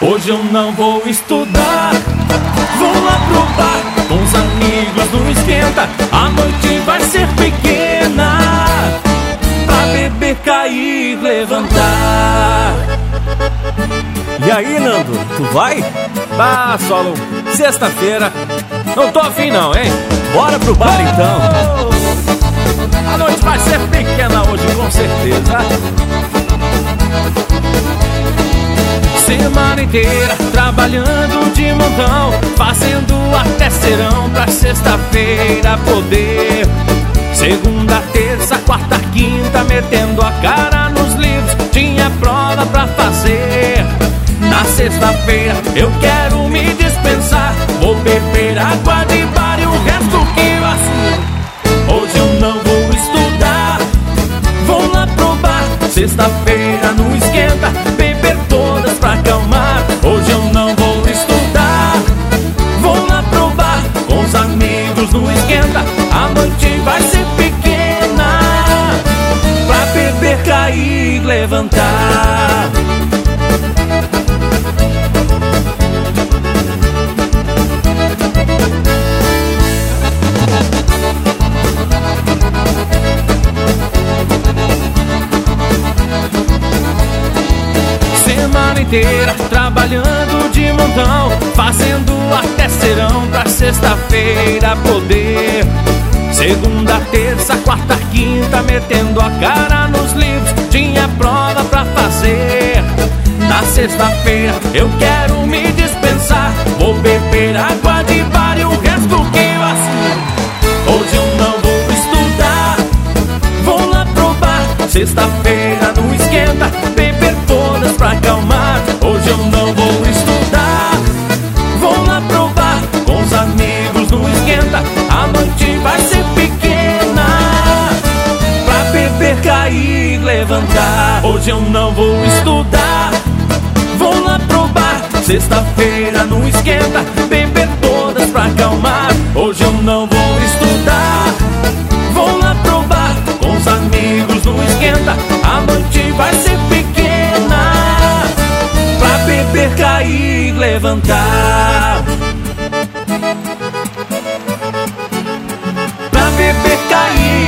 Hoje eu não vou estudar, vou lá pro bar com os amigos no esquenta. A noite vai ser pequena pra beber, cair, levantar. E aí, Nando, tu vai? Bah, Solo, sexta-feira não tô afim não, hein? Bora pro bar então. A noite vai ser pequena hoje, com certeza. Semana inteira trabalhando de montão, fazendo até serão pra sexta-feira poder. Segunda, terça, quarta, quinta, metendo a cara nos livros, tinha prova pra fazer. Na sexta-feira eu quero me dispensar, vou beber água de bar e o resto que eu assumo. Hoje eu não vou estudar, vou lá pro bar. Sexta-feira não esquenta, beber todas pra acalmar. Hoje eu não vou estudar, vou lá pro bar com os amigos no esquenta. A noite vai ser pequena pra beber, cair, levantar. Semana inteira trabalhando de montão, fazendo até serão pra sexta-feira poder. Segunda, terça, quarta, quinta, metendo a cara nos livros, tinha prova pra fazer. Na sexta-feira eu quero me dispensar, vou beber água de bar e o resto que eu assumo. Hoje eu não vou estudar, vou lá pro bar. Sexta-feira não esquenta, beber todas pra acalmar. Hoje eu não vou estudar, vou lá pro bar com os amigos no esquenta. A noite vai ser pequena pra beber, cair, levantar. Hoje eu não vou estudar, vou lá pro bar. Sexta-feira não esquenta, beber todas pra acalmar. Hoje eu não vou estudar, vou lá pro bar com os amigos no esquenta. A noite vai ser pequena pra beber, cair, levantar. Pra beber, cair,